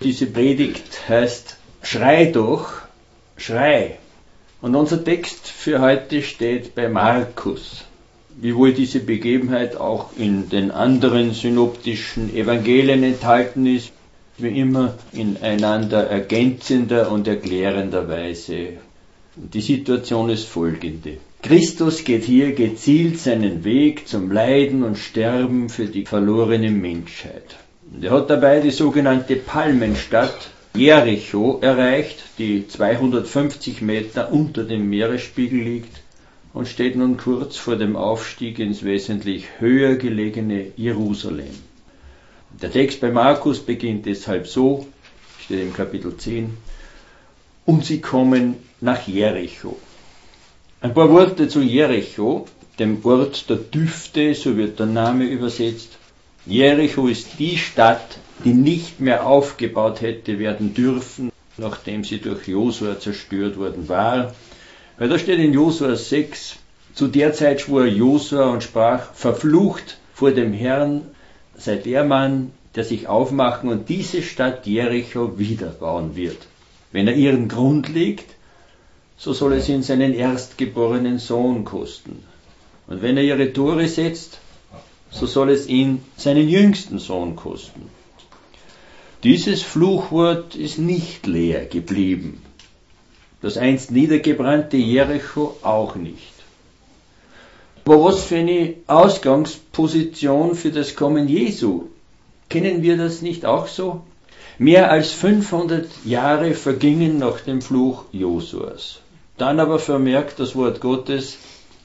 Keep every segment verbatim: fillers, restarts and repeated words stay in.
Diese Predigt heißt Schrei doch, schrei. Und unser Text für heute steht bei Markus. Wiewohl diese Begebenheit auch in den anderen synoptischen Evangelien enthalten ist, wie immer in einander ergänzender und erklärender Weise. Die Situation ist folgende. Christus geht hier gezielt seinen Weg zum Leiden und Sterben für die verlorene Menschheit. Und er hat dabei die sogenannte Palmenstadt Jericho erreicht, die zweihundertfünfzig Meter unter dem Meeresspiegel liegt und steht nun kurz vor dem Aufstieg ins wesentlich höher gelegene Jerusalem. Der Text bei Markus beginnt deshalb so, steht im Kapitel zehn, und sie kommen nach Jericho. Ein paar Worte zu Jericho, dem Ort der Düfte, so wird der Name übersetzt. Jericho ist die Stadt, die nicht mehr aufgebaut hätte werden dürfen, nachdem sie durch Josua zerstört worden war. Weil da steht in Josua sechs, zu der Zeit schwor Josua und sprach, verflucht vor dem Herrn sei der Mann, der sich aufmachen und diese Stadt Jericho wiederbauen wird. Wenn er ihren Grund legt, so soll es ihn seinen erstgeborenen Sohn kosten. Und wenn er ihre Tore setzt, so soll es ihn seinen jüngsten Sohn kosten. Dieses Fluchwort ist nicht leer geblieben. Das einst niedergebrannte Jericho auch nicht. Aber was für eine Ausgangsposition für das Kommen Jesu. Kennen wir das nicht auch so? Mehr als fünfhundert Jahre vergingen nach dem Fluch Josuas. Dann aber vermerkt das Wort Gottes,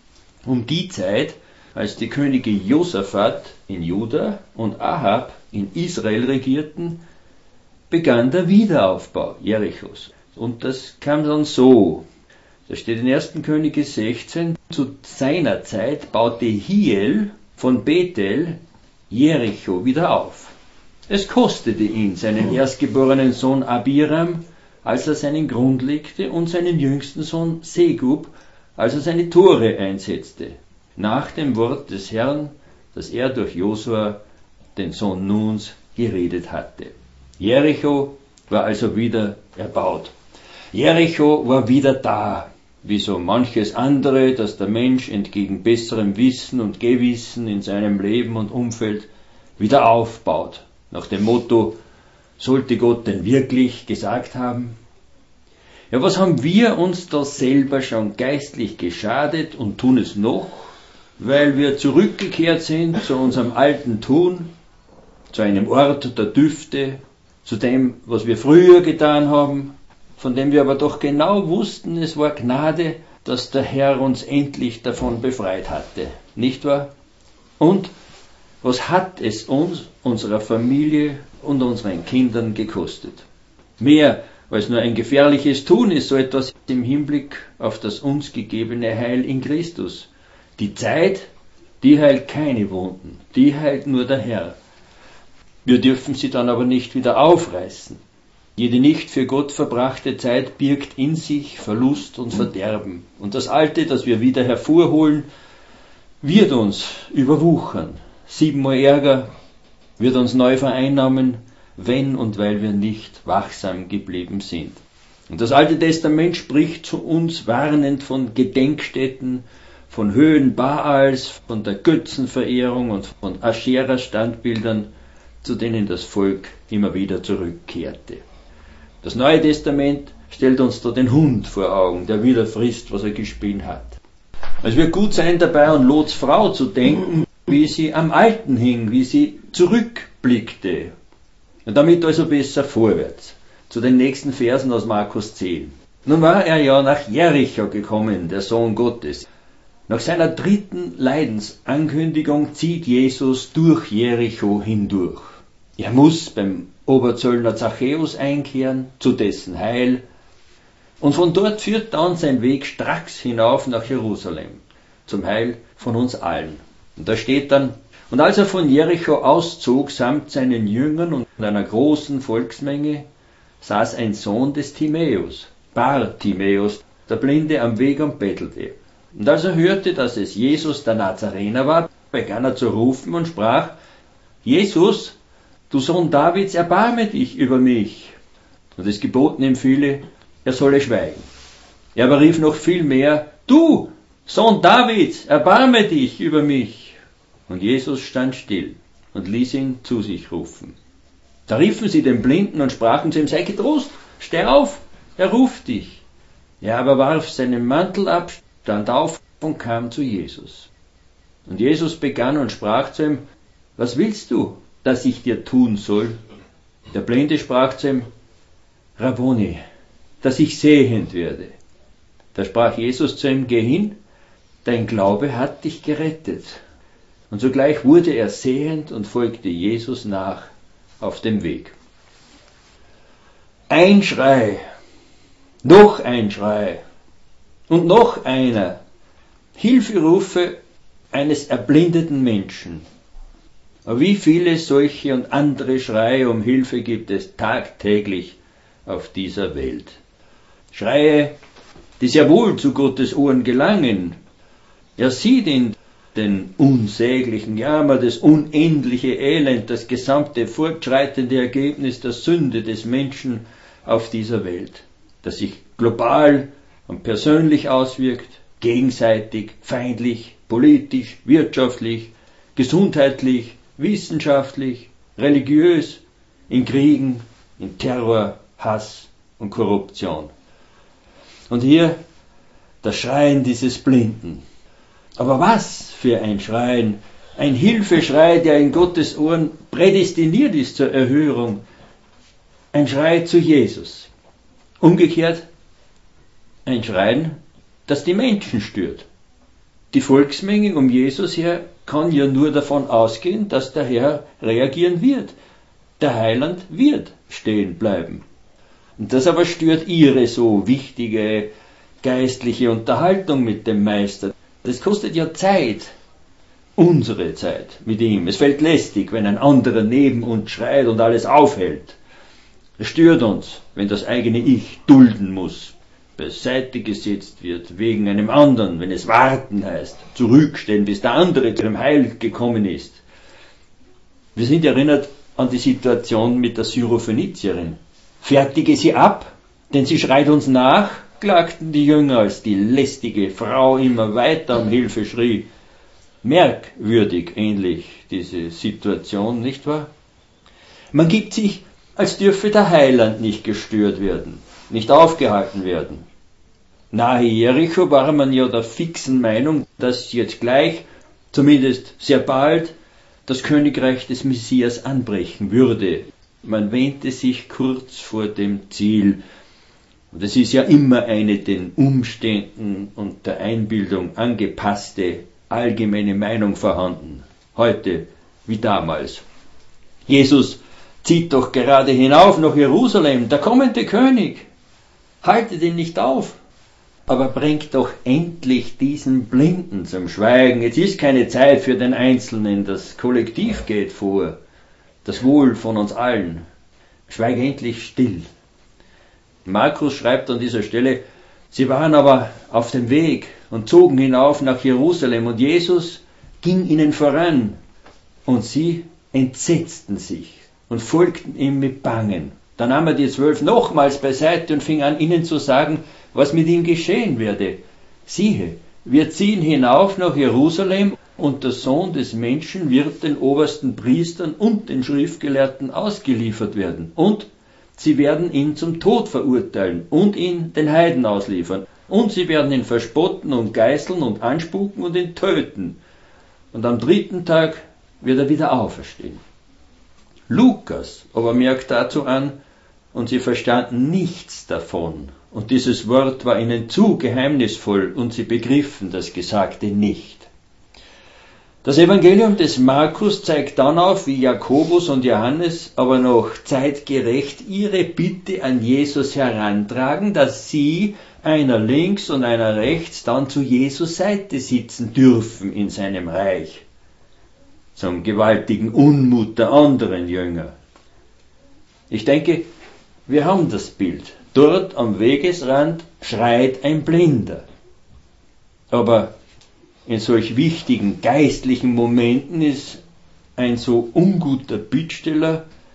um die Zeit, als die Könige Josaphat in Juda und Ahab in Israel regierten, begann der Wiederaufbau Jerichos. Und das kam dann so. Da steht in ersten Könige sechzehn, zu seiner Zeit baute Hiel von Bethel Jericho wieder auf. Es kostete ihn seinen erstgeborenen Sohn Abiram, als er seinen Grund legte, und seinen jüngsten Sohn Segub, als er seine Tore einsetzte, nach dem Wort des Herrn, das er durch Josua, den Sohn Nuns, geredet hatte. Jericho war also wieder erbaut. Jericho war wieder da, wie so manches andere, das der Mensch entgegen besserem Wissen und Gewissen in seinem Leben und Umfeld wieder aufbaut. Nach dem Motto, sollte Gott denn wirklich gesagt haben? Ja, was haben wir uns da selber schon geistlich geschadet und tun es noch, weil wir zurückgekehrt sind zu unserem alten Tun, zu einem Ort der Düfte, zu dem, was wir früher getan haben, von dem wir aber doch genau wussten, es war Gnade, dass der Herr uns endlich davon befreit hatte, nicht wahr? Und was hat es uns, unserer Familie und unseren Kindern gekostet? Mehr als nur ein gefährliches Tun ist so etwas im Hinblick auf das uns gegebene Heil in Christus. Die Zeit, die heilt keine Wunden, die heilt nur der Herr. Wir dürfen sie dann aber nicht wieder aufreißen. Jede nicht für Gott verbrachte Zeit birgt in sich Verlust und Verderben. Und das Alte, das wir wieder hervorholen, wird uns überwuchern. Siebenmal Ärger wird uns neu vereinnahmen, wenn und weil wir nicht wachsam geblieben sind. Und das Alte Testament spricht zu uns warnend von Gedenkstätten, von Höhen Baals, von der Götzenverehrung und von Aschera-Standbildern, zu denen das Volk immer wieder zurückkehrte. Das Neue Testament stellt uns da den Hund vor Augen, der wieder frisst, was er gespien hat. Es wird gut sein, dabei an Lots Frau zu denken, wie sie am Alten hing, wie sie zurückblickte. Und damit also besser vorwärts. Zu den nächsten Versen aus Markus zehn. Nun war er ja nach Jericho gekommen, der Sohn Gottes. Nach seiner dritten Leidensankündigung zieht Jesus durch Jericho hindurch. Er muss beim Oberzöllner Zachäus einkehren, zu dessen Heil. Und von dort führt dann sein Weg stracks hinauf nach Jerusalem, zum Heil von uns allen. Und da steht dann, und als er von Jericho auszog, samt seinen Jüngern und einer großen Volksmenge, saß ein Sohn des Timäus, Bartimäus, der Blinde am Weg und bettelte. Und als er hörte, dass es Jesus der Nazarener war, begann er zu rufen und sprach, Jesus, du Sohn Davids, erbarme dich über mich. Und es geboten ihm viele, er solle schweigen. Er aber rief noch viel mehr, du Sohn Davids, erbarme dich über mich. Und Jesus stand still und ließ ihn zu sich rufen. Da riefen sie den Blinden und sprachen zu ihm, sei getrost, steh auf, er ruft dich. Er aber warf seinen Mantel ab, stand auf und kam zu Jesus. Und Jesus begann und sprach zu ihm, was willst du, dass ich dir tun soll? Der Blinde sprach zu ihm, Rabboni, dass ich sehend werde. Da sprach Jesus zu ihm, geh hin, dein Glaube hat dich gerettet. Und sogleich wurde er sehend und folgte Jesus nach auf dem Weg. Ein Schrei, noch ein Schrei und noch einer. Hilferufe eines erblindeten Menschen. Aber wie viele solche und andere Schreie um Hilfe gibt es tagtäglich auf dieser Welt? Schreie, die sehr wohl zu Gottes Ohren gelangen. Er sieht in den unsäglichen Jammer, das unendliche Elend, das gesamte fortschreitende Ergebnis der Sünde des Menschen auf dieser Welt, das sich global und persönlich auswirkt, gegenseitig, feindlich, politisch, wirtschaftlich, gesundheitlich, wissenschaftlich, religiös, in Kriegen, in Terror, Hass und Korruption. Und hier das Schreien dieses Blinden. Aber was für ein Schreien, ein Hilfeschrei, der in Gottes Ohren prädestiniert ist zur Erhörung. Ein Schrei zu Jesus. Umgekehrt ein Schreien, das die Menschen stört. Die Volksmenge um Jesus her kann ja nur davon ausgehen, dass der Herr reagieren wird. Der Heiland wird stehen bleiben. Und das aber stört ihre so wichtige geistliche Unterhaltung mit dem Meister. Das kostet ja Zeit, unsere Zeit mit ihm. Es fällt lästig, wenn ein anderer neben uns schreit und alles aufhält. Es stört uns, wenn das eigene Ich dulden muss, beiseite gesetzt wird wegen einem anderen, wenn es warten heißt, zurückstellen, bis der andere zu dem Heil gekommen ist. Wir sind erinnert an die Situation mit der Syrophönizierin. Fertige sie ab, denn sie schreit uns nach, klagten die Jünger, als die lästige Frau immer weiter um Hilfe schrie. Merkwürdig ähnlich diese Situation, nicht wahr? Man gibt sich, als dürfe der Heiland nicht gestört werden, nicht aufgehalten werden. Nahe Jericho war man ja der fixen Meinung, dass jetzt gleich, zumindest sehr bald, das Königreich des Messias anbrechen würde. Man wähnte sich kurz vor dem Ziel. Und es ist ja immer eine den Umständen und der Einbildung angepasste allgemeine Meinung vorhanden. Heute wie damals. Jesus zieht doch gerade hinauf nach Jerusalem, der kommende König. Haltet ihn nicht auf, aber bringt doch endlich diesen Blinden zum Schweigen. Jetzt ist keine Zeit für den Einzelnen, das Kollektiv geht vor, das Wohl von uns allen. Schweig endlich still. Markus schreibt an dieser Stelle, sie waren aber auf dem Weg und zogen hinauf nach Jerusalem und Jesus ging ihnen voran und sie entsetzten sich und folgten ihm mit Bangen. Dann nahm er die Zwölf nochmals beiseite und fing an, ihnen zu sagen, was mit ihm geschehen werde. Siehe, wir ziehen hinauf nach Jerusalem und der Sohn des Menschen wird den obersten Priestern und den Schriftgelehrten ausgeliefert werden. Und sie werden ihn zum Tod verurteilen und ihn den Heiden ausliefern. Und sie werden ihn verspotten und geißeln und anspucken und ihn töten. Und am dritten Tag wird er wieder auferstehen. Lukas aber merkt dazu an, und sie verstanden nichts davon. Und dieses Wort war ihnen zu geheimnisvoll und sie begriffen das Gesagte nicht. Das Evangelium des Markus zeigt dann auf, wie Jakobus und Johannes aber noch zeitgerecht ihre Bitte an Jesus herantragen, dass sie, einer links und einer rechts, dann zu Jesus Seite sitzen dürfen in seinem Reich. Zum gewaltigen Unmut der anderen Jünger. Ich denke, wir haben das Bild. Dort am Wegesrand schreit ein Blinder. Aber in solch wichtigen geistlichen Momenten ist ein so unguter Bittsteller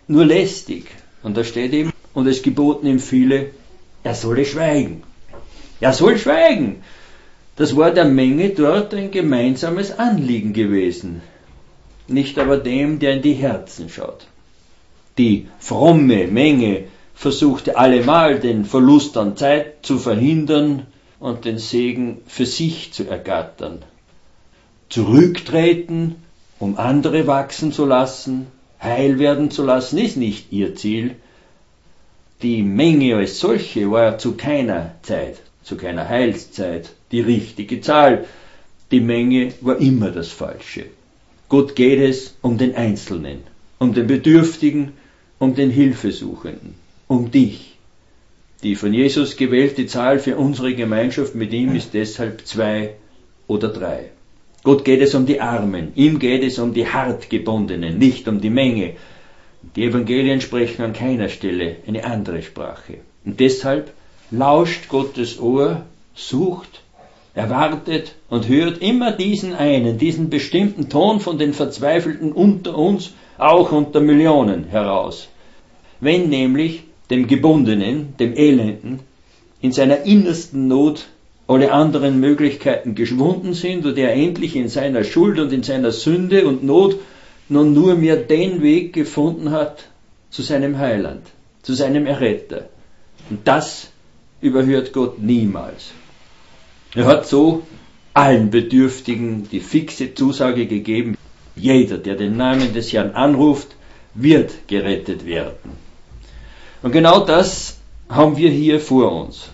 nur lästig. Und da steht eben, und es geboten ihm viele, er solle schweigen. Er soll schweigen. Das war der Menge dort ein gemeinsames Anliegen gewesen. Nicht aber dem, der in die Herzen schaut. Die fromme Menge versuchte allemal den Verlust an Zeit zu verhindern und den Segen für sich zu ergattern. Zurücktreten, um andere wachsen zu lassen, heil werden zu lassen, ist nicht ihr Ziel. Die Menge als solche war zu keiner Zeit, zu keiner Heilszeit die richtige Zahl. Die Menge war immer das Falsche. Gott geht es um den Einzelnen, um den Bedürftigen, um den Hilfesuchenden, um dich. Die von Jesus gewählte Zahl für unsere Gemeinschaft mit ihm ist deshalb zwei oder drei. Gott geht es um die Armen, ihm geht es um die Hartgebundenen, nicht um die Menge. Die Evangelien sprechen an keiner Stelle eine andere Sprache. Und deshalb lauscht Gottes Ohr, sucht, erwartet und hört immer diesen einen, diesen bestimmten Ton von den Verzweifelten unter uns, auch unter Millionen heraus. Wenn nämlich dem Gebundenen, dem Elenden, in seiner innersten Not alle anderen Möglichkeiten geschwunden sind und er endlich in seiner Schuld und in seiner Sünde und Not nun nur mehr den Weg gefunden hat zu seinem Heiland, zu seinem Erretter. Und das überhört Gott niemals. Er hat so allen Bedürftigen die fixe Zusage gegeben, jeder, der den Namen des Herrn anruft, wird gerettet werden. Und genau das haben wir hier vor uns.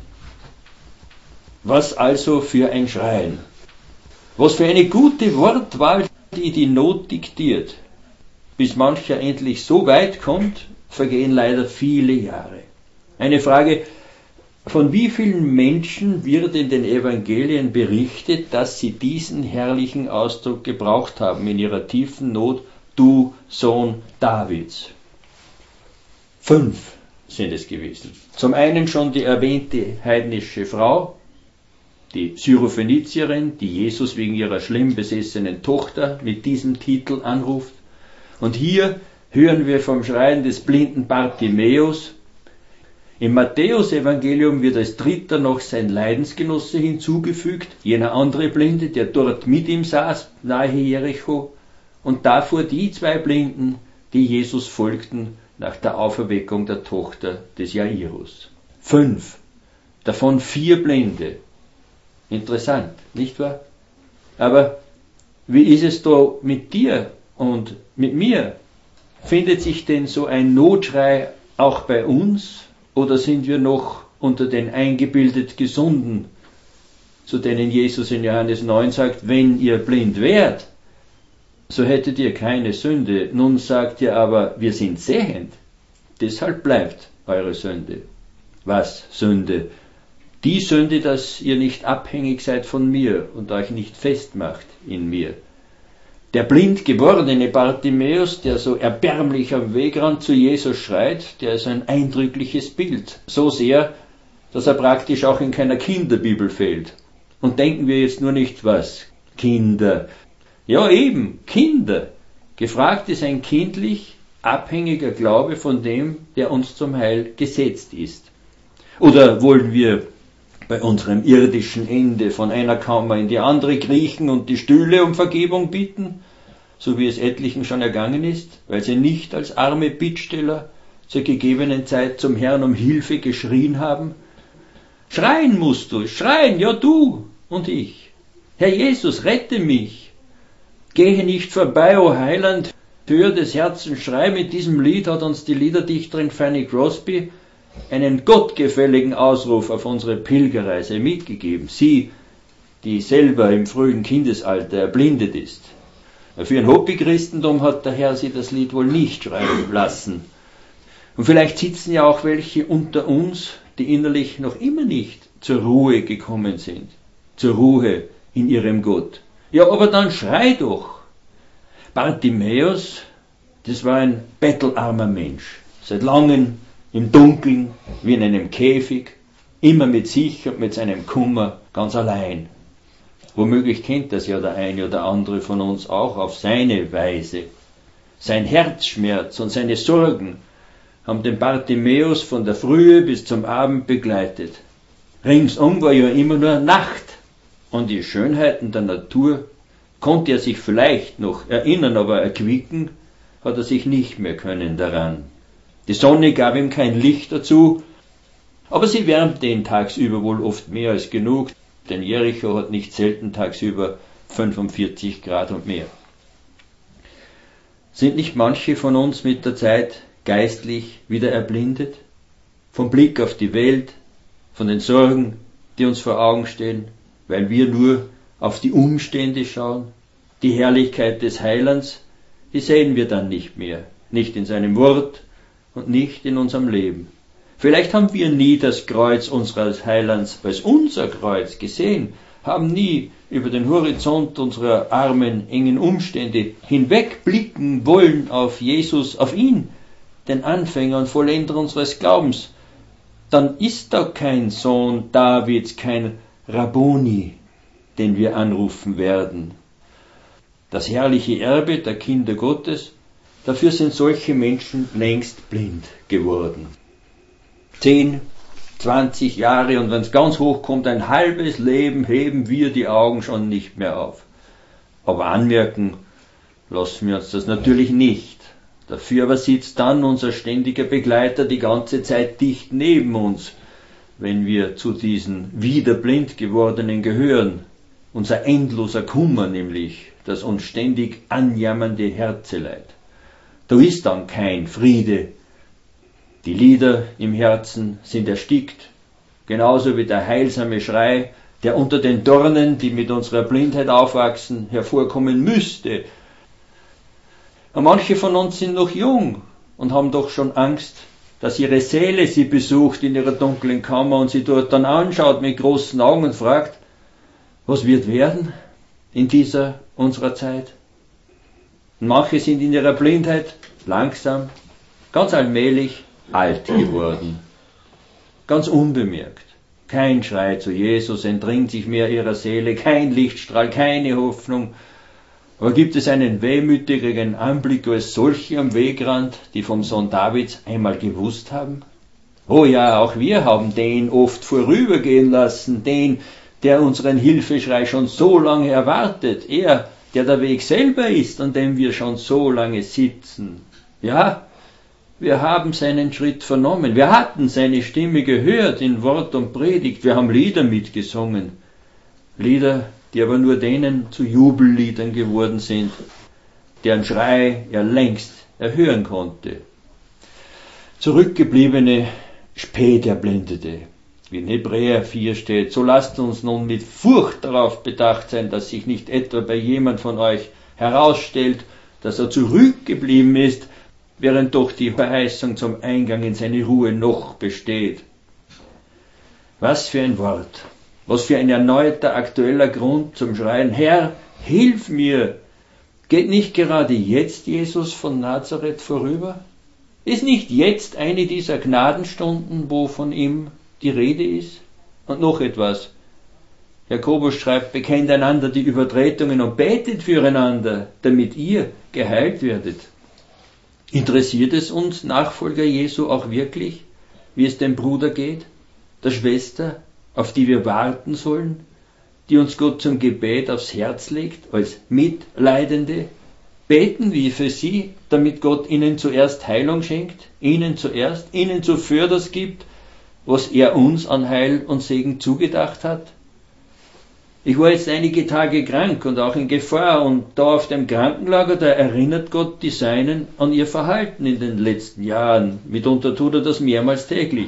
Was also für ein Schreien. Was für eine gute Wortwahl, die die Not diktiert. Bis mancher endlich so weit kommt, vergehen leider viele Jahre. Eine Frage, von wie vielen Menschen wird in den Evangelien berichtet, dass sie diesen herrlichen Ausdruck gebraucht haben in ihrer tiefen Not, du Sohn Davids? Fünf sind es gewesen. Zum einen schon die erwähnte heidnische Frau, die Syrophönizierin, die Jesus wegen ihrer schlimm besessenen Tochter mit diesem Titel anruft. Und hier hören wir vom Schreien des blinden Bartimäus. Im Matthäus-Evangelium wird als dritter noch sein Leidensgenosse hinzugefügt, jener andere Blinde, der dort mit ihm saß, nahe Jericho, und davor die zwei Blinden, die Jesus folgten nach der Auferweckung der Tochter des Jairus. Fünf, davon vier Blinde. Interessant, nicht wahr? Aber wie ist es da mit dir und mit mir? Findet sich denn so ein Notschrei auch bei uns? Oder sind wir noch unter den eingebildet Gesunden, zu denen Jesus in Johannes neun sagt, wenn ihr blind wärt, so hättet ihr keine Sünde. Nun sagt ihr aber, wir sind sehend. Deshalb bleibt eure Sünde. Was Sünde? Die Sünde, dass ihr nicht abhängig seid von mir und euch nicht festmacht in mir. Der blind gewordene Bartimäus, der so erbärmlich am Wegrand zu Jesus schreit, der ist ein eindrückliches Bild. So sehr, dass er praktisch auch in keiner Kinderbibel fehlt. Und denken wir jetzt nur nicht was? Kinder. Ja eben, Kinder. Gefragt ist ein kindlich abhängiger Glaube von dem, der uns zum Heil gesetzt ist. Oder wollen wir bei unserem irdischen Ende von einer Kammer in die andere kriechen und die Stühle um Vergebung bitten, so wie es etlichen schon ergangen ist, weil sie nicht als arme Bittsteller zur gegebenen Zeit zum Herrn um Hilfe geschrien haben? Schreien musst du, schreien, ja du und ich. Herr Jesus, rette mich. Gehe nicht vorbei, o Heiland, höre des Herzens Schrei. Mit diesem Lied hat uns die Liederdichterin Fanny Crosby einen gottgefälligen Ausruf auf unsere Pilgerreise mitgegeben. Sie, die selber im frühen Kindesalter erblindet ist. Für ein Hobbychristentum hat der Herr sie das Lied wohl nicht schreiben lassen. Und vielleicht sitzen ja auch welche unter uns, die innerlich noch immer nicht zur Ruhe gekommen sind. Zur Ruhe in ihrem Gott. Ja, aber dann schrei doch. Bartimäus, das war ein bettelarmer Mensch. Seit langem im Dunkeln, wie in einem Käfig, immer mit sich und mit seinem Kummer ganz allein. Womöglich kennt das ja der eine oder andere von uns auch auf seine Weise. Sein Herzschmerz und seine Sorgen haben den Bartimäus von der Frühe bis zum Abend begleitet. Ringsum war ja immer nur Nacht. An die Schönheiten der Natur konnte er sich vielleicht noch erinnern, aber erquicken hat er sich nicht mehr können daran. Die Sonne gab ihm kein Licht dazu, aber sie wärmte ihn tagsüber wohl oft mehr als genug, denn Jericho hat nicht selten tagsüber fünfundvierzig Grad und mehr. Sind nicht manche von uns mit der Zeit geistlich wieder erblindet? Vom Blick auf die Welt, von den Sorgen, die uns vor Augen stehen, weil wir nur auf die Umstände schauen? Die Herrlichkeit des Heilands, die sehen wir dann nicht mehr, nicht in seinem Wort und nicht in unserem Leben. Vielleicht haben wir nie das Kreuz unseres Heilands als unser Kreuz gesehen, haben nie über den Horizont unserer armen, engen Umstände hinwegblicken wollen auf Jesus, auf ihn, den Anfänger und Vollender unseres Glaubens. Dann ist da kein Sohn Davids, kein Rabboni, den wir anrufen werden. Das herrliche Erbe der Kinder Gottes, dafür sind solche Menschen längst blind geworden. Zehn, zwanzig Jahre und wenn es ganz hoch kommt, ein halbes Leben, heben wir die Augen schon nicht mehr auf. Aber anmerken lassen wir uns das natürlich nicht. Dafür aber sitzt dann unser ständiger Begleiter die ganze Zeit dicht neben uns, wenn wir zu diesen wieder blind gewordenen gehören. Unser endloser Kummer nämlich, das uns ständig anjammernde Herzeleid. Da ist dann kein Friede. Die Lieder im Herzen sind erstickt, genauso wie der heilsame Schrei, der unter den Dornen, die mit unserer Blindheit aufwachsen, hervorkommen müsste. Und manche von uns sind noch jung und haben doch schon Angst, dass ihre Seele sie besucht in ihrer dunklen Kammer und sie dort dann anschaut mit großen Augen und fragt, was wird werden in dieser unserer Zeit? Und manche sind in ihrer Blindheit langsam, ganz allmählich alt geworden, ganz unbemerkt. Kein Schrei zu Jesus entringt sich mehr ihrer Seele, kein Lichtstrahl, keine Hoffnung. Aber gibt es einen wehmütigeren Anblick als solche am Wegrand, die vom Sohn Davids einmal gewusst haben? Oh ja, auch wir haben den oft vorübergehen lassen, den, der unseren Hilfeschrei schon so lange erwartet, er, der der Weg selber ist, an dem wir schon so lange sitzen. Ja, wir haben seinen Schritt vernommen, wir hatten seine Stimme gehört in Wort und Predigt, wir haben Lieder mitgesungen, Lieder, die aber nur denen zu Jubelliedern geworden sind, deren Schrei er längst erhören konnte. Zurückgebliebene, spät Erblindete, wie in Hebräer vier steht, so lasst uns nun mit Furcht darauf bedacht sein, dass sich nicht etwa bei jemand von euch herausstellt, dass er zurückgeblieben ist, während doch die Verheißung zum Eingang in seine Ruhe noch besteht. Was für ein Wort, was für ein erneuter aktueller Grund zum Schreien, Herr, hilf mir! Geht nicht gerade jetzt Jesus von Nazareth vorüber? Ist nicht jetzt eine dieser Gnadenstunden, wo von ihm die Rede ist? Und noch etwas. Jakobus schreibt, bekennt einander die Übertretungen und betet füreinander, damit ihr geheilt werdet. Interessiert es uns Nachfolger Jesu auch wirklich, wie es dem Bruder geht, der Schwester, auf die wir warten sollen, die uns Gott zum Gebet aufs Herz legt, als Mitleidende? Beten wir für sie, damit Gott ihnen zuerst Heilung schenkt, ihnen zuerst, ihnen zuvor das gibt, was er uns an Heil und Segen zugedacht hat? Ich war jetzt einige Tage krank und auch in Gefahr und da auf dem Krankenlager, da erinnert Gott die Seinen an ihr Verhalten in den letzten Jahren. Mitunter tut er das mehrmals täglich.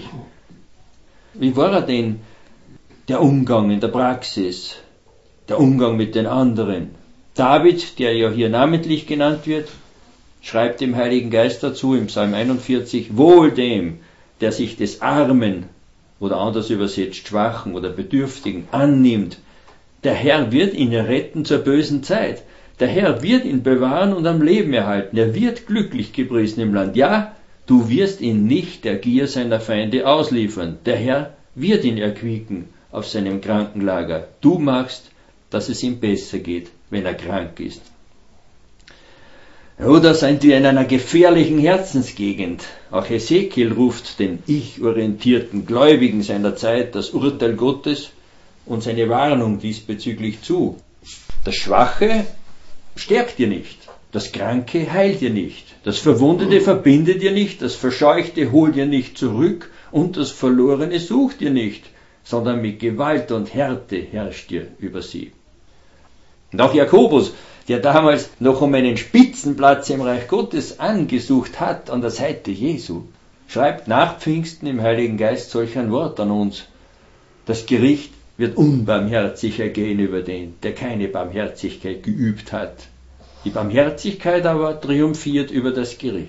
Wie war er denn, der Umgang in der Praxis, der Umgang mit den anderen? David, der ja hier namentlich genannt wird, schreibt dem Heiligen Geist dazu im Psalm einundvierzig, wohl dem, der sich des Armen oder anders übersetzt Schwachen oder Bedürftigen annimmt. Der Herr wird ihn retten zur bösen Zeit. Der Herr wird ihn bewahren und am Leben erhalten. Er wird glücklich gepriesen im Land. Ja, du wirst ihn nicht der Gier seiner Feinde ausliefern. Der Herr wird ihn erquicken auf seinem Krankenlager. Du machst, dass es ihm besser geht, wenn er krank ist. Oder sind wir in einer gefährlichen Herzensgegend? Auch Hesekiel ruft den ich-orientierten Gläubigen seiner Zeit das Urteil Gottes und seine Warnung diesbezüglich zu. Das Schwache stärkt dir nicht, das Kranke heilt dir nicht, das Verwundete verbindet dir nicht, das Verscheuchte holt dir nicht zurück und das Verlorene sucht dir nicht, sondern mit Gewalt und Härte herrscht dir über sie. Und auch Jakobus, der damals noch um einen Spitzenplatz im Reich Gottes angesucht hat an der Seite Jesu, schreibt nach Pfingsten im Heiligen Geist solch ein Wort an uns: Das Gericht wird unbarmherzig ergehen über den, der keine Barmherzigkeit geübt hat. Die Barmherzigkeit aber triumphiert über das Gericht.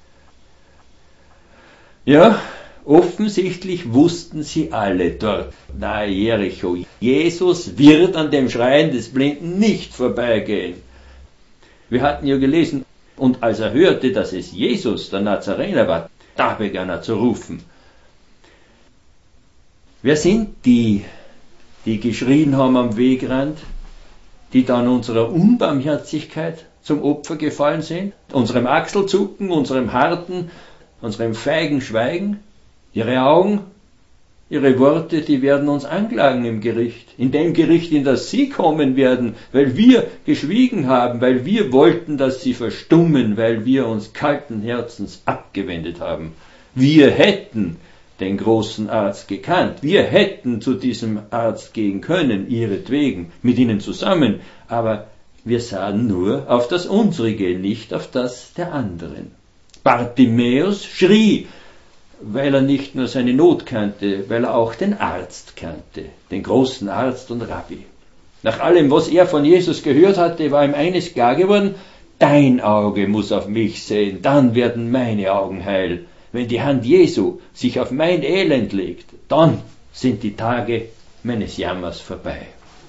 Ja, offensichtlich wussten sie alle dort, nahe Jericho, Jesus wird an dem Schreien des Blinden nicht vorbeigehen. Wir hatten ja gelesen, und als er hörte, dass es Jesus, der Nazarener war, da begann er zu rufen. Wer sind die, die geschrien haben am Wegrand, die dann unserer Unbarmherzigkeit zum Opfer gefallen sind, unserem Achselzucken, unserem harten, unserem feigen Schweigen? Ihre Augen, ihre Worte, die werden uns anklagen im Gericht, in dem Gericht, in das sie kommen werden, weil wir geschwiegen haben, weil wir wollten, dass sie verstummen, weil wir uns kalten Herzens abgewendet haben. Wir hätten den großen Arzt gekannt, wir hätten zu diesem Arzt gehen können, ihretwegen, mit ihnen zusammen, aber wir sahen nur auf das Unsrige, nicht auf das der anderen. Bartimäus schrie, weil er nicht nur seine Not kannte, weil er auch den Arzt kannte, den großen Arzt und Rabbi. Nach allem, was er von Jesus gehört hatte, war ihm eines klar geworden: Dein Auge muss auf mich sehen, dann werden meine Augen heil. Wenn die Hand Jesu sich auf mein Elend legt, dann sind die Tage meines Jammers vorbei.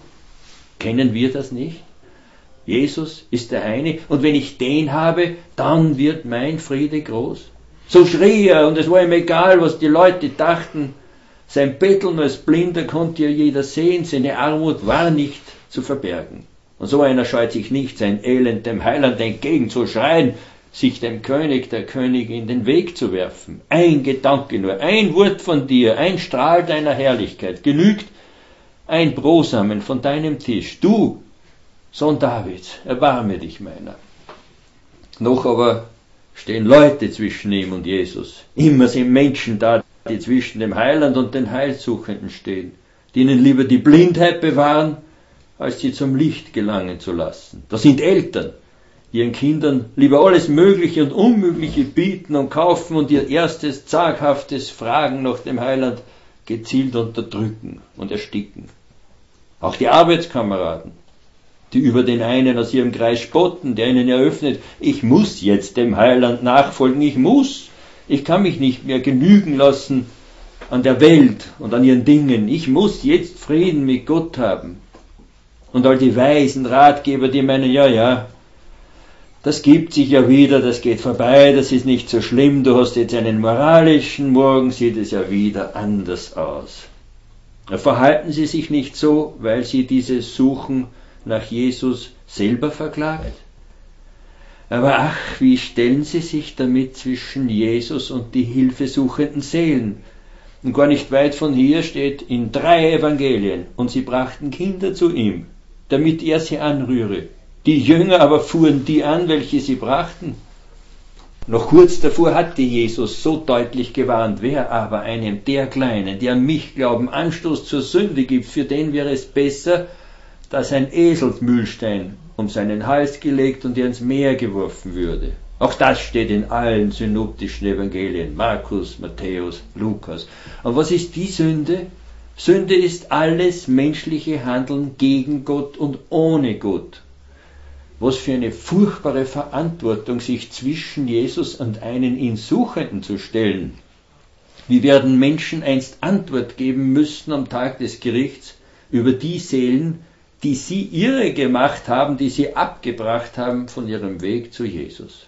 Kennen wir das nicht? Jesus ist der eine, und wenn ich den habe, dann wird mein Friede groß. So schrie er, und es war ihm egal, was die Leute dachten. Sein Betteln als Blinder konnte ja jeder sehen, seine Armut war nicht zu verbergen. Und so einer scheut sich nicht, sein Elend dem Heiland entgegenzuschreien, sich dem König der Könige in den Weg zu werfen. Ein Gedanke nur, ein Wort von dir, ein Strahl deiner Herrlichkeit, genügt ein Brosamen von deinem Tisch. Du, Sohn Davids, erbarme dich meiner. Noch aber stehen Leute zwischen ihm und Jesus. Immer sind Menschen da, die zwischen dem Heiland und den Heilsuchenden stehen, die ihnen lieber die Blindheit bewahren, als sie zum Licht gelangen zu lassen. Das sind Eltern, die ihren Kindern lieber alles Mögliche und Unmögliche bieten und kaufen und ihr erstes zaghaftes Fragen nach dem Heiland gezielt unterdrücken und ersticken. Auch die Arbeitskameraden, die über den einen aus ihrem Kreis spotten, der ihnen eröffnet: Ich muss jetzt dem Heiland nachfolgen, ich muss, ich kann mich nicht mehr genügen lassen an der Welt und an ihren Dingen, ich muss jetzt Frieden mit Gott haben. Und all die weisen Ratgeber, die meinen, ja, ja, das gibt sich ja wieder, das geht vorbei, das ist nicht so schlimm, du hast jetzt einen moralischen, morgen sieht es ja wieder anders aus. Verhalten sie sich nicht so, weil sie dieses Suchen nach Jesus selber verklagt? Aber ach, wie stellen sie sich damit zwischen Jesus und die hilfesuchenden Seelen? Und gar nicht weit von hier steht in drei Evangelien: Und sie brachten Kinder zu ihm, damit er sie anrühre. Die Jünger aber fuhren die an, welche sie brachten. Noch kurz davor hatte Jesus so deutlich gewarnt: Wer aber einem der Kleinen, die an mich glauben, Anstoß zur Sünde gibt, für den wäre es besser, dass ein Eselsmühlstein um seinen Hals gelegt und er ins Meer geworfen würde. Auch das steht in allen synoptischen Evangelien: Markus, Matthäus, Lukas. Und was ist die Sünde? Sünde ist alles menschliche Handeln gegen Gott und ohne Gott. Was für eine furchtbare Verantwortung, sich zwischen Jesus und einen ihn Suchenden zu stellen. Wie werden Menschen einst Antwort geben müssen am Tag des Gerichts über die Seelen, die sie irre gemacht haben, die sie abgebracht haben von ihrem Weg zu Jesus.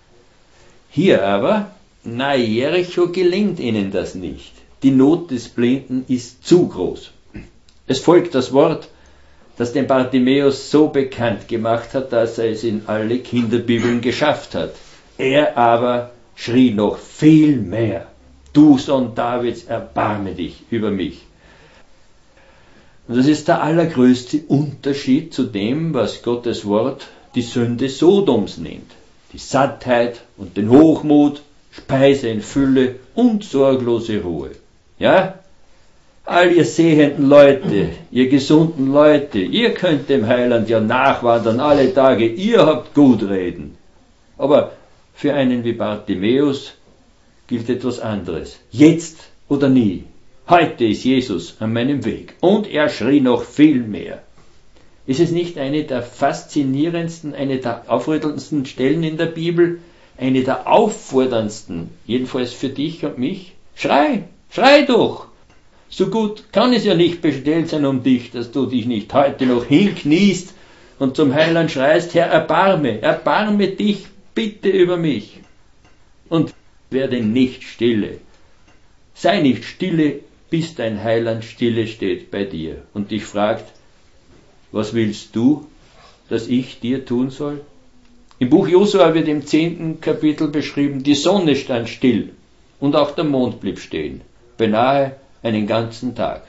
Hier aber, nahe Jericho, gelingt ihnen das nicht. Die Not des Blinden ist zu groß. Es folgt das Wort: das den Bartimäus so bekannt gemacht hat, dass er es in alle Kinderbibeln geschafft hat. Er aber schrie noch viel mehr: Du Sohn Davids, erbarme dich über mich. Und das ist der allergrößte Unterschied zu dem, was Gottes Wort die Sünde Sodoms nennt. Die Sattheit und den Hochmut, Speise in Fülle und sorglose Ruhe. Ja? All ihr sehenden Leute, ihr gesunden Leute, ihr könnt dem Heiland ja nachwandern alle Tage, ihr habt gut reden. Aber für einen wie Bartimäus gilt etwas anderes. Jetzt oder nie. Heute ist Jesus an meinem Weg. Und er schrie noch viel mehr. Ist es nicht eine der faszinierendsten, eine der aufrüttelndsten Stellen in der Bibel? Eine der aufforderndsten, jedenfalls für dich und mich? Schrei, schrei doch! So gut kann es ja nicht bestellt sein um dich, dass du dich nicht heute noch hinkniest und zum Heiland schreist: Herr, erbarme, erbarme dich bitte über mich. Und werde nicht stille. Sei nicht stille, bis dein Heiland stille steht bei dir und dich fragt: Was willst du, dass ich dir tun soll? Im Buch Josua wird im zehnten Kapitel beschrieben: Die Sonne stand still und auch der Mond blieb stehen, beinahe einen ganzen Tag.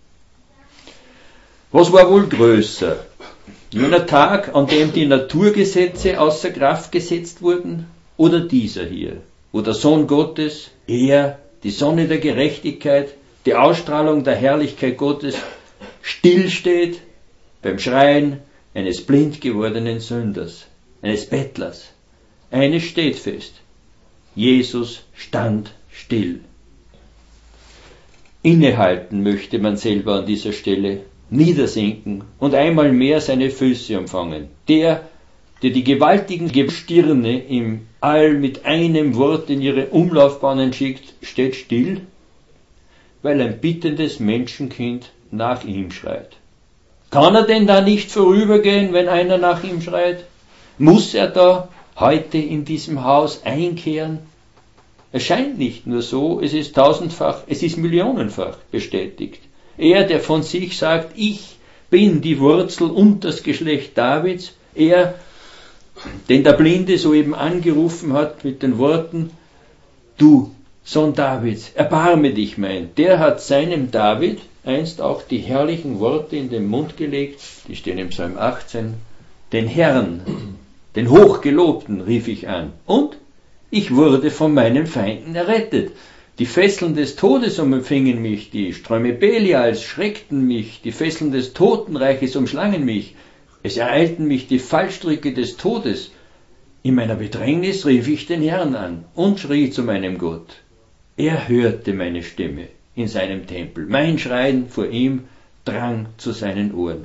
Was war wohl größer? Jener Tag, an dem die Naturgesetze außer Kraft gesetzt wurden, oder dieser hier, wo der Sohn Gottes, er, die Sonne der Gerechtigkeit, die Ausstrahlung der Herrlichkeit Gottes, stillsteht beim Schreien eines blind gewordenen Sünders, eines Bettlers. Eines steht fest: Jesus stand still. Innehalten möchte man selber an dieser Stelle, niedersinken und einmal mehr seine Füße umfangen. Der, der die gewaltigen Gestirne im All mit einem Wort in ihre Umlaufbahnen schickt, steht still, weil ein bittendes Menschenkind nach ihm schreit. Kann er denn da nicht vorübergehen, wenn einer nach ihm schreit? Muss er da heute in diesem Haus einkehren? Es scheint nicht nur so, es ist tausendfach, es ist millionenfach bestätigt. Er, der von sich sagt: Ich bin die Wurzel und das Geschlecht Davids, er, den der Blinde soeben angerufen hat mit den Worten: Du Sohn Davids, erbarme dich mein, der hat seinem David einst auch die herrlichen Worte in den Mund gelegt, die stehen im Psalm achtzehn, den Herrn, den Hochgelobten rief ich an, und ich wurde von meinen Feinden errettet. Die Fesseln des Todes umfingen mich, die Ströme Belials schreckten mich, die Fesseln des Totenreiches umschlangen mich, es ereilten mich die Fallstricke des Todes. In meiner Bedrängnis rief ich den Herrn an und schrie zu meinem Gott. Er hörte meine Stimme in seinem Tempel. Mein Schreien vor ihm drang zu seinen Ohren.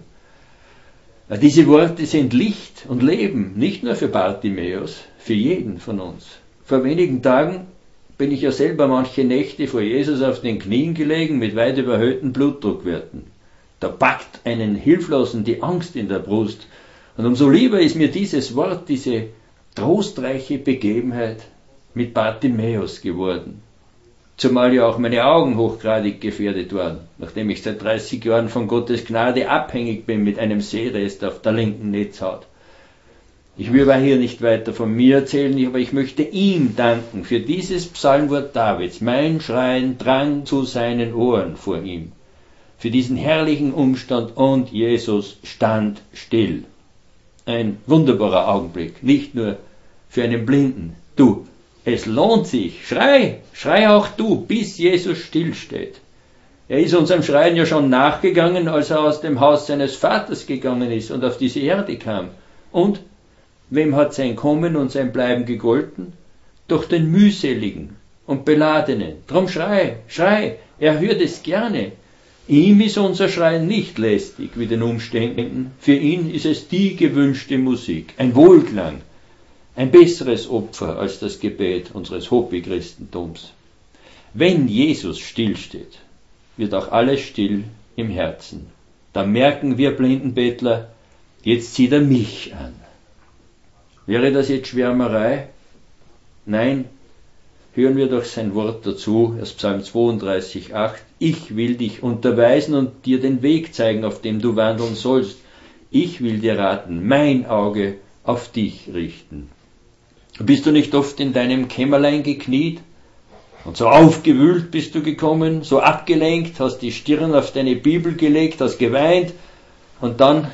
Diese Worte sind Licht und Leben, nicht nur für Bartimäus, für jeden von uns. Vor wenigen Tagen bin ich ja selber manche Nächte vor Jesus auf den Knien gelegen mit weit überhöhten Blutdruckwerten. Da packt einen Hilflosen die Angst in der Brust. Und umso lieber ist mir dieses Wort, diese trostreiche Begebenheit mit Bartimäus geworden. Zumal ja auch meine Augen hochgradig gefährdet waren, nachdem ich seit dreißig Jahren von Gottes Gnade abhängig bin mit einem Sehrest auf der linken Netzhaut. Ich will aber hier nicht weiter von mir erzählen, aber ich möchte ihm danken für dieses Psalmwort Davids. Mein Schreien drang zu seinen Ohren vor ihm. Für diesen herrlichen Umstand, und Jesus stand still. Ein wunderbarer Augenblick, nicht nur für einen Blinden. Du, es lohnt sich, schrei, schrei auch du, bis Jesus stillsteht. Er ist unserem Schreien ja schon nachgegangen, als er aus dem Haus seines Vaters gegangen ist und auf diese Erde kam. Und wem hat sein Kommen und sein Bleiben gegolten? Doch den Mühseligen und Beladenen. Drum schrei, schrei, er hört es gerne. Ihm ist unser Schreien nicht lästig wie den Umständen. Für ihn ist es die gewünschte Musik, ein Wohlklang, ein besseres Opfer als das Gebet unseres Hobby-Christentums. Wenn Jesus stillsteht, wird auch alles still im Herzen. Da merken wir Blindenbettler, jetzt zieht er mich an. Wäre das jetzt Schwärmerei? Nein, hören wir doch sein Wort dazu, aus Psalm zweiunddreißig, acht. Ich will dich unterweisen und dir den Weg zeigen, auf dem du wandeln sollst. Ich will dir raten, mein Auge auf dich richten. Bist du nicht oft in deinem Kämmerlein gekniet und so aufgewühlt bist du gekommen, so abgelenkt, hast die Stirn auf deine Bibel gelegt, hast geweint und dann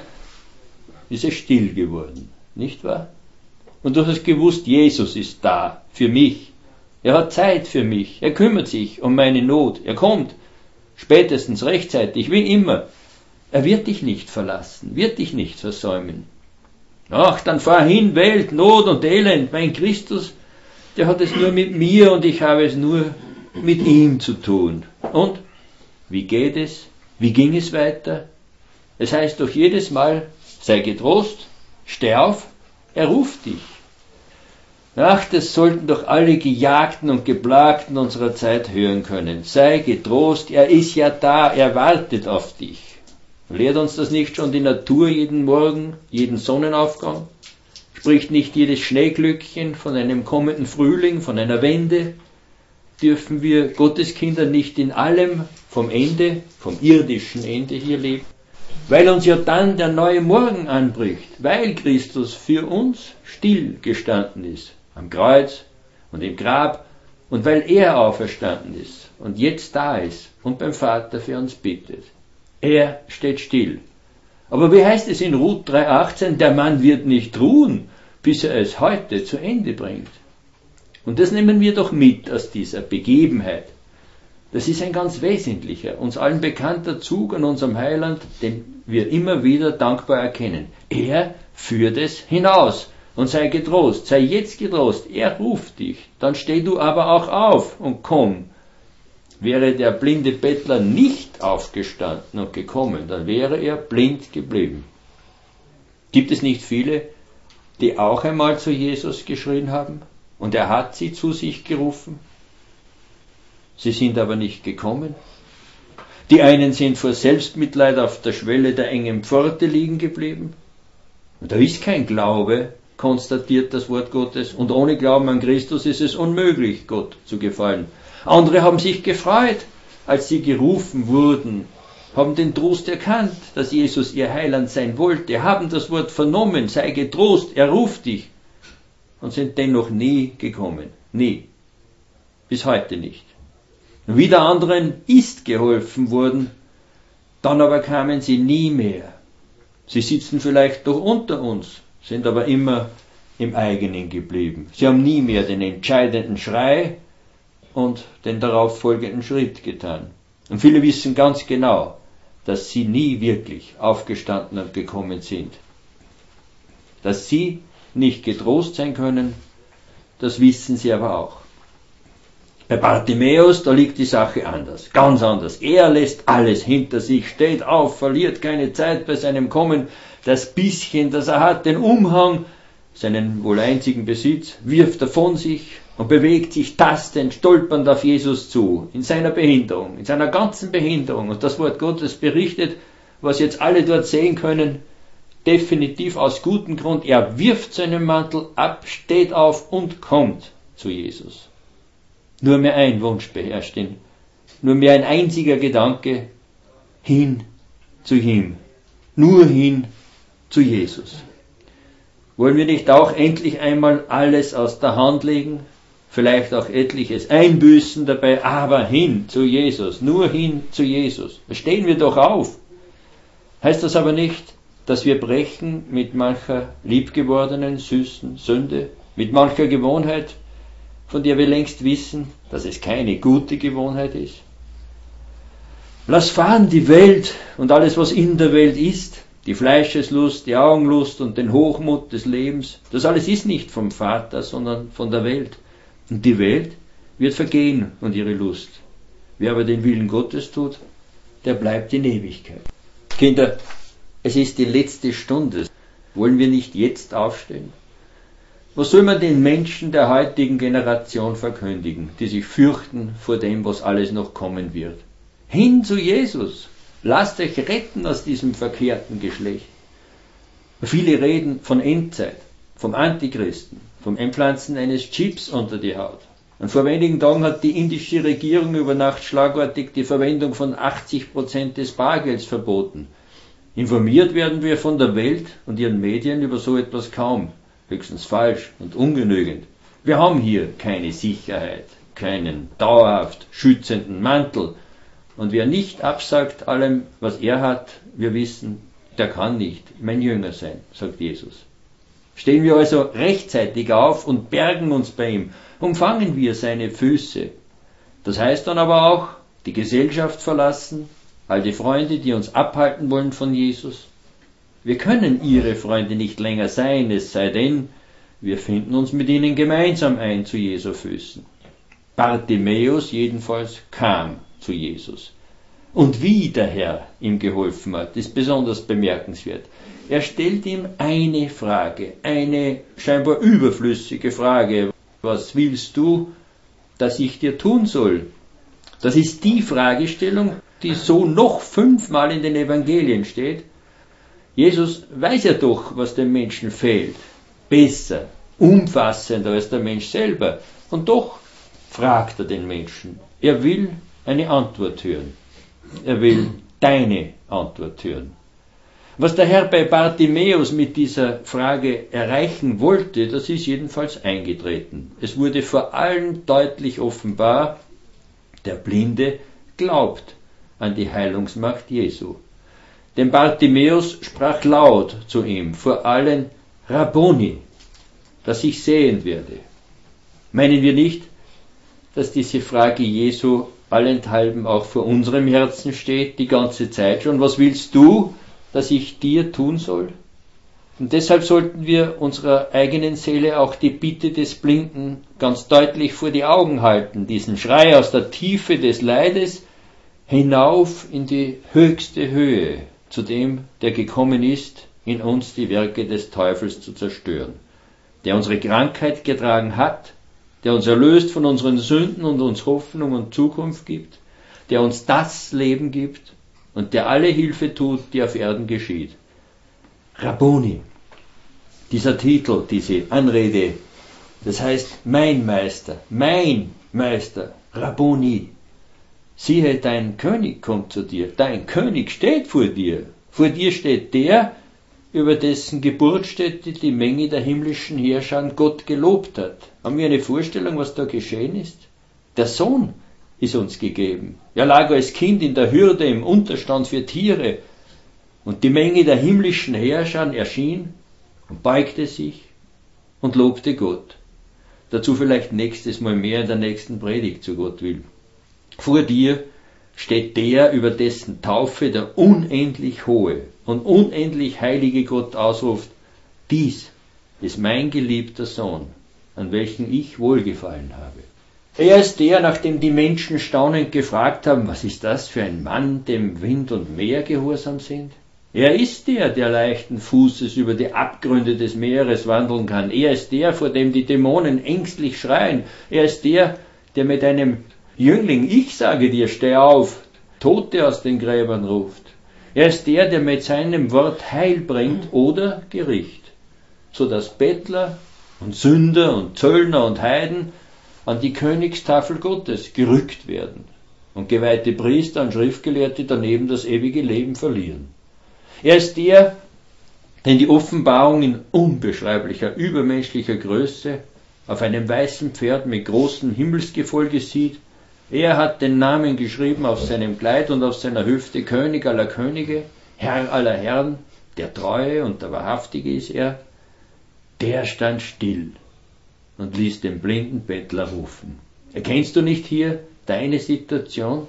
ist es still geworden, nicht wahr? Und du hast gewusst, Jesus ist da für mich. Er hat Zeit für mich. Er kümmert sich um meine Not. Er kommt spätestens rechtzeitig, wie immer. Er wird dich nicht verlassen, wird dich nicht versäumen. Ach, dann fahr hin, Welt, Not und Elend. Mein Christus, der hat es nur mit mir und ich habe es nur mit ihm zu tun. Und wie geht es? Wie ging es weiter? Es heißt doch jedes Mal, sei getrost, steh auf, er ruft dich. Ach, das sollten doch alle Gejagten und Geplagten unserer Zeit hören können. Sei getrost, er ist ja da, er wartet auf dich. Lehrt uns das nicht schon die Natur jeden Morgen, jeden Sonnenaufgang? Spricht nicht jedes Schneeglöckchen von einem kommenden Frühling, von einer Wende? Dürfen wir Gotteskinder nicht in allem vom Ende, vom irdischen Ende hier leben? Weil uns ja dann der neue Morgen anbricht, weil Christus für uns still gestanden ist, am Kreuz und im Grab, und weil er auferstanden ist und jetzt da ist und beim Vater für uns bittet. Er steht still. Aber wie heißt es in Ruth drei achtzehn, der Mann wird nicht ruhen, bis er es heute zu Ende bringt. Und das nehmen wir doch mit aus dieser Begebenheit. Das ist ein ganz wesentlicher, uns allen bekannter Zug an unserem Heiland, den wir immer wieder dankbar erkennen. Er führt es hinaus. Und sei getrost, sei jetzt getrost, er ruft dich, dann steh du aber auch auf und komm. Wäre der blinde Bettler nicht aufgestanden und gekommen, dann wäre er blind geblieben. Gibt es nicht viele, die auch einmal zu Jesus geschrien haben und er hat sie zu sich gerufen? Sie sind aber nicht gekommen. Die einen sind vor Selbstmitleid auf der Schwelle der engen Pforte liegen geblieben. Und da ist kein Glaube, konstatiert das Wort Gottes, und ohne Glauben an Christus ist es unmöglich, Gott zu gefallen. Andere haben sich gefreut, als sie gerufen wurden, haben den Trost erkannt, dass Jesus ihr Heiland sein wollte, haben das Wort vernommen, sei getrost, er ruft dich, und sind dennoch nie gekommen, nie, bis heute nicht. Und wieder anderen ist geholfen worden, dann aber kamen sie nie mehr. Sie sitzen vielleicht doch unter uns, sind aber immer im eigenen geblieben. Sie haben nie mehr den entscheidenden Schrei und den darauf folgenden Schritt getan. Und viele wissen ganz genau, dass sie nie wirklich aufgestanden und gekommen sind. Dass sie nicht getrost sein können, das wissen sie aber auch. Bei Bartimäus, da liegt die Sache anders, ganz anders. Er lässt alles hinter sich, steht auf, verliert keine Zeit bei seinem Kommen. Das bisschen, das er hat, den Umhang, seinen wohl einzigen Besitz, wirft er von sich und bewegt sich tastend, stolpernd auf Jesus zu, in seiner Behinderung, in seiner ganzen Behinderung. Und das Wort Gottes berichtet, was jetzt alle dort sehen können, definitiv aus gutem Grund. Er wirft seinen Mantel ab, steht auf und kommt zu Jesus. Nur mehr ein Wunsch beherrscht ihn, nur mehr ein einziger Gedanke, hin zu ihm, nur hin zu Jesus. Wollen wir nicht auch endlich einmal alles aus der Hand legen, vielleicht auch etliches einbüßen dabei, aber hin zu Jesus, nur hin zu Jesus. Stehen wir doch auf. Heißt das aber nicht, dass wir brechen mit mancher liebgewordenen, süßen Sünde, mit mancher Gewohnheit, von der wir längst wissen, dass es keine gute Gewohnheit ist? Lass fahren die Welt und alles, was in der Welt ist, die Fleischeslust, die Augenlust und den Hochmut des Lebens, das alles ist nicht vom Vater, sondern von der Welt. Und die Welt wird vergehen und ihre Lust. Wer aber den Willen Gottes tut, der bleibt in Ewigkeit. Kinder, es ist die letzte Stunde. Wollen wir nicht jetzt aufstehen? Was soll man den Menschen der heutigen Generation verkündigen, die sich fürchten vor dem, was alles noch kommen wird? Hin zu Jesus! Lasst euch retten aus diesem verkehrten Geschlecht. Viele reden von Endzeit, vom Antichristen, vom Einpflanzen eines Chips unter die Haut. Und vor wenigen Tagen hat die indische Regierung über Nacht schlagartig die Verwendung von achtzig Prozent des Bargelds verboten. Informiert werden wir von der Welt und ihren Medien über so etwas kaum, höchstens falsch und ungenügend. Wir haben hier keine Sicherheit, keinen dauerhaft schützenden Mantel. Und wer nicht absagt allem, was er hat, wir wissen, der kann nicht mein Jünger sein, sagt Jesus. Stehen wir also rechtzeitig auf und bergen uns bei ihm, umfangen wir seine Füße. Das heißt dann aber auch, die Gesellschaft verlassen, all die Freunde, die uns abhalten wollen von Jesus. Wir können ihre Freunde nicht länger sein, es sei denn, wir finden uns mit ihnen gemeinsam ein zu Jesu Füßen. Bartimäus jedenfalls kam zu Jesus. Und wie der Herr ihm geholfen hat, ist besonders bemerkenswert. Er stellt ihm eine Frage, eine scheinbar überflüssige Frage. Was willst du, dass ich dir tun soll? Das ist die Fragestellung, die so noch fünfmal in den Evangelien steht. Jesus weiß ja doch, was dem Menschen fehlt. Besser, umfassender als der Mensch selber. Und doch fragt er den Menschen. Er will eine Antwort hören. Er will deine Antwort hören. Was der Herr bei Bartimäus mit dieser Frage erreichen wollte, das ist jedenfalls eingetreten. Es wurde vor allen deutlich offenbar, der Blinde glaubt an die Heilungsmacht Jesu. Denn Bartimäus sprach laut zu ihm, vor allen Rabboni, dass ich sehen werde. Meinen wir nicht, dass diese Frage Jesu allenthalben auch vor unserem Herzen steht, die ganze Zeit schon? Was willst du, dass ich dir tun soll? Und deshalb sollten wir unserer eigenen Seele auch die Bitte des Blinden ganz deutlich vor die Augen halten, diesen Schrei aus der Tiefe des Leides hinauf in die höchste Höhe, zu dem, der gekommen ist, in uns die Werke des Teufels zu zerstören, der unsere Krankheit getragen hat, der uns erlöst von unseren Sünden und uns Hoffnung und Zukunft gibt, der uns das Leben gibt und der alle Hilfe tut, die auf Erden geschieht. Rabboni, dieser Titel, diese Anrede, das heißt mein Meister, mein Meister, Rabboni. Siehe, dein König kommt zu dir, dein König steht vor dir. Vor dir steht der, über dessen Geburtsstätte die Menge der himmlischen Herrscher Gott gelobt hat. Haben wir eine Vorstellung, was da geschehen ist? Der Sohn ist uns gegeben. Er lag als Kind in der Hürde im Unterstand für Tiere. Und die Menge der himmlischen Herrscher erschien und beugte sich und lobte Gott. Dazu vielleicht nächstes Mal mehr in der nächsten Predigt, so Gott will. Vor dir steht der, über dessen Taufe der unendlich hohe und unendlich heilige Gott ausruft, dies ist mein geliebter Sohn, an welchen ich wohlgefallen habe. Er ist der, nach dem die Menschen staunend gefragt haben, was ist das für ein Mann, dem Wind und Meer gehorsam sind? Er ist der, der leichten Fußes über die Abgründe des Meeres wandeln kann. Er ist der, vor dem die Dämonen ängstlich schreien. Er ist der, der mit einem Jüngling, ich sage dir, steh auf, Tote aus den Gräbern ruft. Er ist der, der mit seinem Wort Heil bringt oder Gericht, so dass Bettler und Sünder und Zöllner und Heiden an die Königstafel Gottes gerückt werden und geweihte Priester und Schriftgelehrte daneben das ewige Leben verlieren. Er ist der, den die Offenbarung in unbeschreiblicher, übermenschlicher Größe auf einem weißen Pferd mit großem Himmelsgefolge sieht. Er hat den Namen geschrieben auf seinem Kleid und auf seiner Hüfte, König aller Könige, Herr aller Herren, der Treue und der Wahrhaftige ist er. Der stand still und ließ den blinden Bettler rufen. Erkennst du nicht hier deine Situation?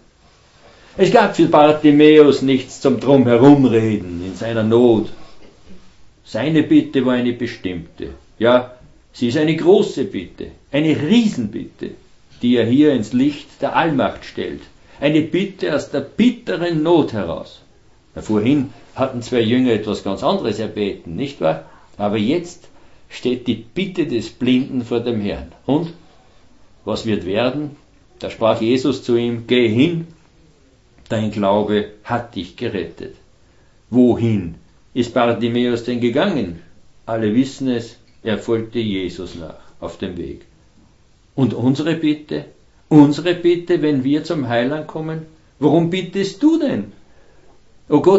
Es gab für Bartimäus nichts zum Drumherumreden in seiner Not. Seine Bitte war eine bestimmte. Ja, sie ist eine große Bitte, eine Riesenbitte, die er hier ins Licht der Allmacht stellt. Eine Bitte aus der bitteren Not heraus. Na, vorhin hatten zwei Jünger etwas ganz anderes erbeten, nicht wahr? Aber jetzt steht die Bitte des Blinden vor dem Herrn. Und was wird werden? Da sprach Jesus zu ihm, geh hin, dein Glaube hat dich gerettet. Wohin ist Bartimäus denn gegangen? Alle wissen es, er folgte Jesus nach auf dem Weg. Und unsere Bitte? Unsere Bitte, wenn wir zum Heiland kommen? Worum bittest du denn? O Gott,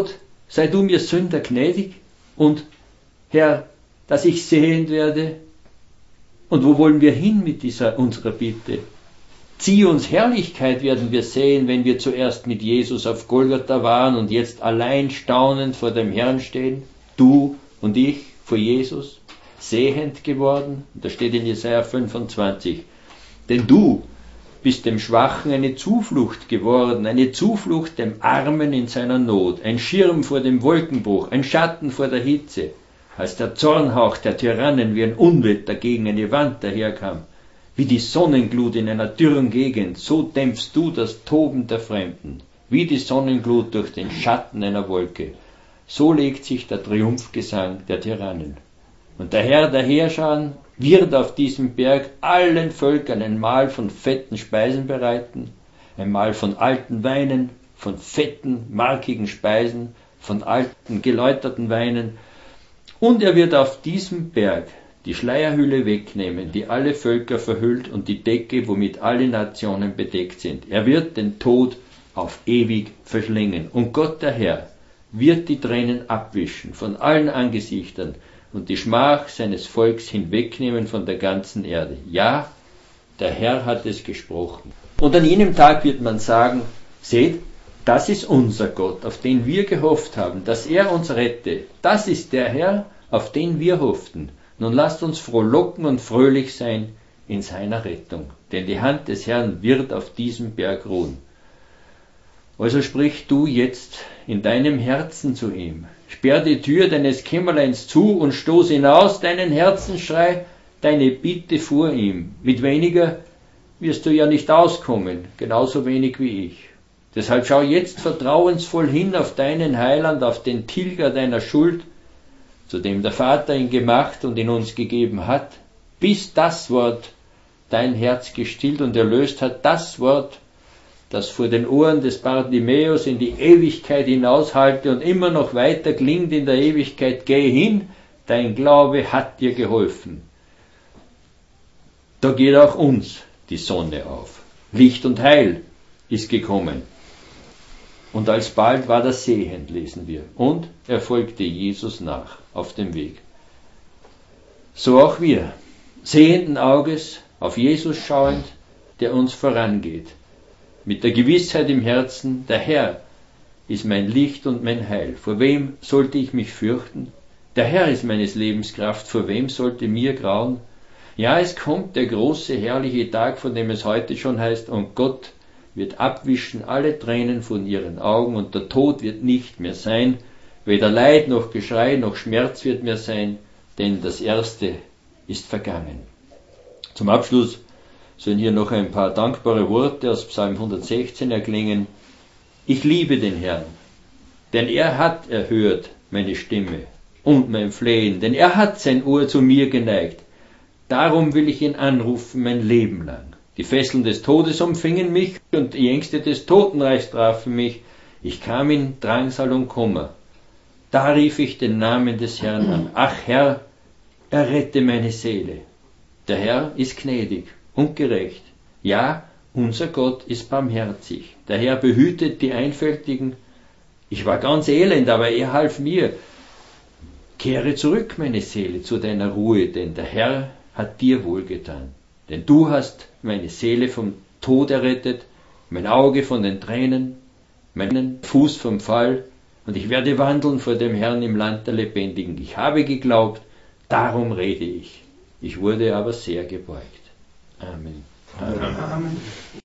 sei du mir Sünder gnädig und, Herr, dass ich sehend werde. Und wo wollen wir hin mit dieser unserer Bitte? Zieh uns Herrlichkeit werden wir sehen, wenn wir zuerst mit Jesus auf Golgatha waren und jetzt allein staunend vor dem Herrn stehen, du und ich vor Jesus, sehend geworden. Da steht in Jesaja fünfundzwanzig, denn du bist dem Schwachen eine Zuflucht geworden, eine Zuflucht dem Armen in seiner Not, ein Schirm vor dem Wolkenbruch, ein Schatten vor der Hitze, als der Zornhauch der Tyrannen wie ein Unwetter gegen eine Wand daherkam. Wie die Sonnenglut in einer dürren Gegend, so dämpfst du das Toben der Fremden, wie die Sonnenglut durch den Schatten einer Wolke. So legt sich der Triumphgesang der Tyrannen. Und der Herr der Heerscharen wird auf diesem Berg allen Völkern ein Mahl von fetten Speisen bereiten, ein Mahl von alten Weinen, von fetten, markigen Speisen, von alten, geläuterten Weinen. Und er wird auf diesem Berg die Schleierhülle wegnehmen, die alle Völker verhüllt, und die Decke, womit alle Nationen bedeckt sind. Er wird den Tod auf ewig verschlingen. Und Gott der Herr wird die Tränen abwischen von allen Angesichtern und die Schmach seines Volks hinwegnehmen von der ganzen Erde. Ja, der Herr hat es gesprochen. Und an jenem Tag wird man sagen, seht, das ist unser Gott, auf den wir gehofft haben, dass er uns rette. Das ist der Herr, auf den wir hofften. Nun lasst uns frohlocken und fröhlich sein in seiner Rettung, denn die Hand des Herrn wird auf diesem Berg ruhen. Also sprich du jetzt in deinem Herzen zu ihm. Sperr die Tür deines Kämmerleins zu und stoß hinaus deinen Herzensschrei, deine Bitte vor ihm. Mit weniger wirst du ja nicht auskommen, genauso wenig wie ich. Deshalb schau jetzt vertrauensvoll hin auf deinen Heiland, auf den Tilger deiner Schuld, zu dem der Vater ihn gemacht und in uns gegeben hat, bis das Wort dein Herz gestillt und erlöst hat, das Wort, das vor den Ohren des Bartimäus in die Ewigkeit hinaushallte und immer noch weiter klingt in der Ewigkeit, geh hin, dein Glaube hat dir geholfen. Da geht auch uns die Sonne auf. Licht und Heil ist gekommen. Und alsbald war das sehend, lesen wir, und er folgte Jesus nach auf dem Weg. So auch wir, sehenden Auges, auf Jesus schauend, der uns vorangeht, mit der Gewissheit im Herzen, der Herr ist mein Licht und mein Heil. Vor wem sollte ich mich fürchten? Der Herr ist meines Lebens Kraft, vor wem sollte mir grauen? Ja, es kommt der große, herrliche Tag, von dem es heute schon heißt, und Gott wird abwischen alle Tränen von ihren Augen, und der Tod wird nicht mehr sein, weder Leid noch Geschrei noch Schmerz wird mehr sein, denn das Erste ist vergangen. Zum Abschluss sollen hier noch ein paar dankbare Worte aus Psalm hundertsechzehn erklingen. Ich liebe den Herrn, denn er hat erhört meine Stimme und mein Flehen, denn er hat sein Ohr zu mir geneigt. Darum will ich ihn anrufen mein Leben lang. Die Fesseln des Todes umfingen mich und die Ängste des Totenreichs trafen mich. Ich kam in Drangsal und Kummer. Da rief ich den Namen des Herrn an. Ach Herr, errette meine Seele. Der Herr ist gnädig und gerecht. Ja, unser Gott ist barmherzig. Der Herr behütet die Einfältigen. Ich war ganz elend, aber er half mir. Kehre zurück, meine Seele, zu deiner Ruhe, denn der Herr hat dir wohlgetan. Denn du hast meine Seele vom Tod errettet, mein Auge von den Tränen, meinen Fuß vom Fall, und ich werde wandeln vor dem Herrn im Land der Lebendigen. Ich habe geglaubt, darum rede ich. Ich wurde aber sehr gebeugt. Amen. Amen. Amen.